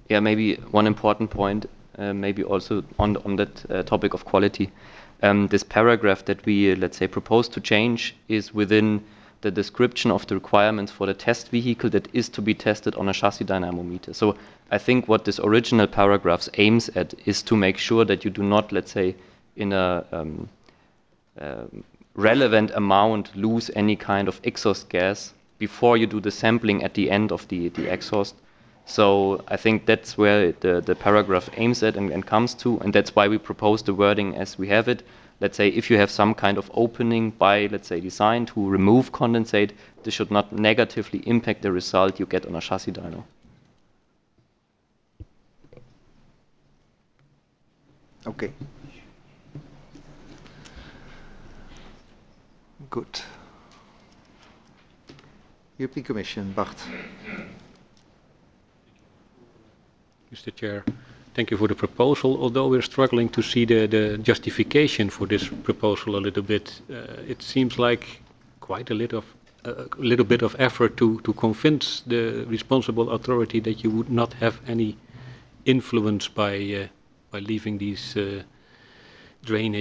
Yeah, maybe one important point, maybe also on that topic of quality. This paragraph that we, let's say, propose to change is within the description of the requirements for the test vehicle that is to be tested on a chassis dynamometer. So I think what this original paragraph aims at is to make sure that you do not, let's say, in a relevant amount lose any kind of exhaust gas before you do the sampling at the end of the exhaust. So I think that's where the paragraph aims at and comes to, and that's why we propose the wording as we have it. Let's say if you have some kind of opening by, let's say, design to remove condensate, this should not negatively impact the result you get on a chassis dyno. Okay. Good. European Commission, Bart. Mr. Chair, thank you for the proposal. Although we're struggling to see the justification for this proposal a little bit, it seems like quite a little bit of effort to convince the responsible authority that you would not have any influence by leaving these drainage